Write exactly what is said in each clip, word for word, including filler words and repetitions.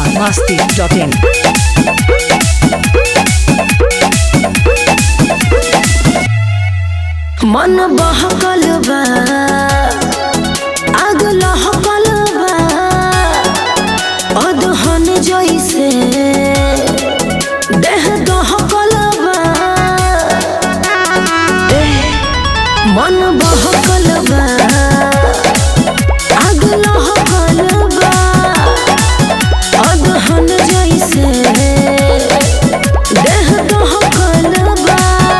Bihar Masti dot इन। मन बहकल बा आग लहकल बा अदहन जैसे देह दहकल बा। मन बहकल बा आग लहकल बा अदहन जैसे देह दहकल बा।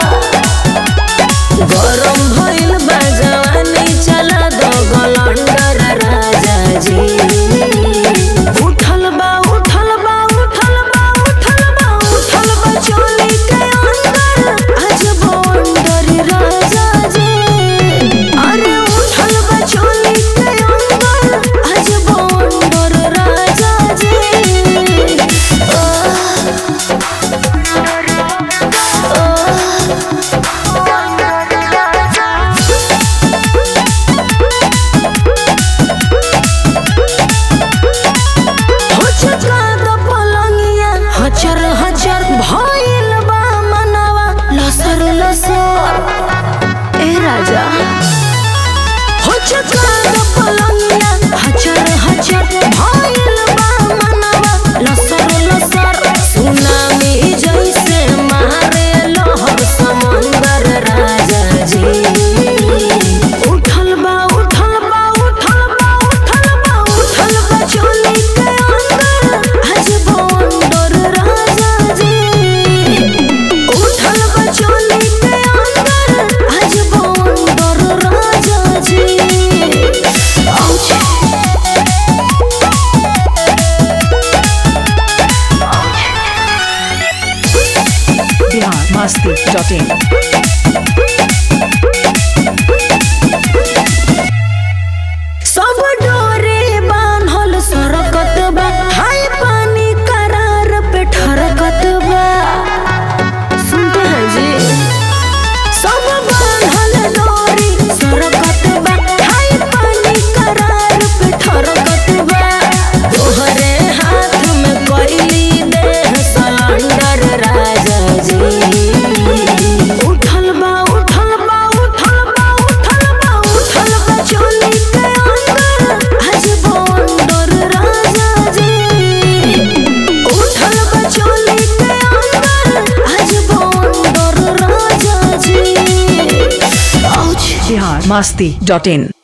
गरम भइल बा जवानी चला दो गलंडर राजा जी। उठल बा उठल बा उठल बा उठल बा उठल बा चोली के अंदर आज बंडर राजा जी। अरे उठल बा चोली के अंदर आज बंडर राजा जी। हचर हचर भइल बा मनवा लसर लसर ए राजा हो चकर पलंगिया हचर हचर भइल बा मनवा लसर लसर। सुनामी जैसे मारे लहर समंदर राजा जी। उठल बा उठल बा उठल बा उठल बा उठल बा चोली के अंदर आज बंडर राजा जी। उठल बा चोली के अंदर आज बंडर राजा जी। Bihar Masti dot in. सब डोरे बान्हल सरकत बा हाय पानी करार पे ठरकत बा। सुनते हैं जी सब बान्हल डोरी सरकत बा हाय पानी करार पे ठरकत बा। तोहरे हाथ में कोयली देह सलंडर राजा जी। उठल बा उठल बा उठल बा उठल बा उठल बा चोली के अंदर आज बंडर राजा जी। उठल बा चोली के अंदर आज बंडर राजा जी। बिहार मस्ती डॉट इन।